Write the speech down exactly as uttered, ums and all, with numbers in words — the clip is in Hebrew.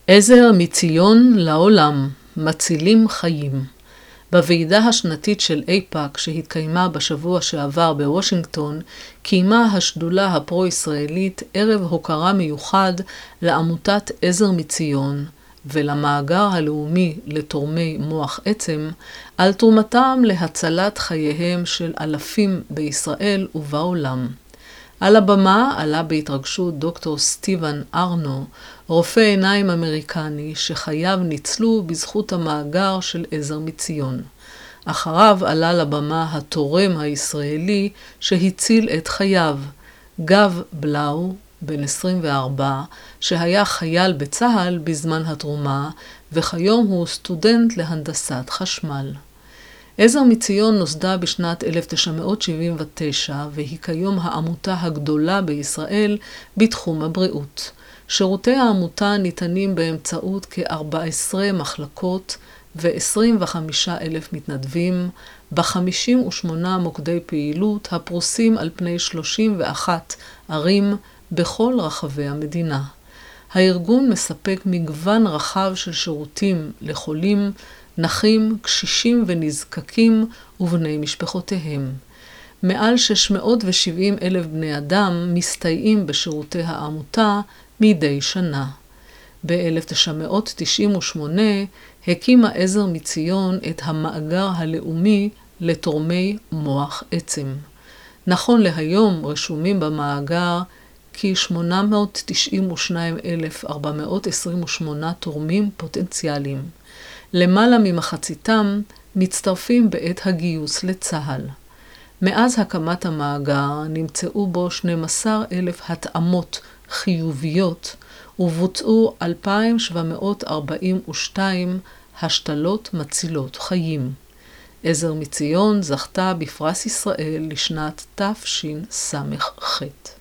עזר מציון לעולם, מצילים חיים. בוועידה השנתית של איפא"ק שהתקיימה בשבוע שעבר בוושינגטון, קיימה השדולה הפרו-ישראלית ערב הוקרה מיוחד לעמותת עזר מציון ולמאגר הלאומי לתורמי מוח עצם על תרומתם להצלת חייהם של אלפים בישראל ובעולם. על הבמה עלה בהתרגשות דוקטור סטיבן ארנו, רופא עיניים אמריקני שחייו ניצלו בזכות המאגר של עזר מציון. אחריו עלה לבמה התורם הישראלי שהציל את חייו, גב בלאו, בן עשרים וארבע, שהיה חייל בצה"ל בזמן התרומה, וכיום הוא סטודנט להנדסת חשמל. עזר מציון נוסדה בשנת אלף תשע מאות שבעים ותשע, והיא כיום העמותה הגדולה בישראל בתחום הבריאות. שירותי העמותה ניתנים באמצעות כ-ארבע עשרה מחלקות ו-עשרים וחמישה אלף מתנדבים, ב-חמישים ושמונה מוקדי פעילות הפרוסים על פני שלושים ואחת ערים בכל רחבי המדינה. הארגון מספק מגוון רחב של שירותים לחולים, נכים, קשישים ונזקקים ובני משפחותיהם. מעל שש מאות ושבעים אלף בני אדם מסתייעים בשירותי העמותה מדי שנה. ב-אלף תשע מאות תשעים ושמונה הקימה עזר מציון את המאגר הלאומי לתורמי מוח עצם. נכון להיום רשומים במאגר כ-שמונה מאות תשעים ושניים אלף ארבע מאות עשרים ושמונה תורמים פוטנציאליים. למעלה ממחציתם מצטרפים בעת הגיוס לצה"ל. מאז הקמת המאגר נמצאו בו שנים עשר אלף התאמות חיוביות ובוצעו אלפיים שבע מאות ארבעים ושתיים השתלות מצילות חיים. עזר מציון זכתה בפרס ישראל לשנת תשס"ח.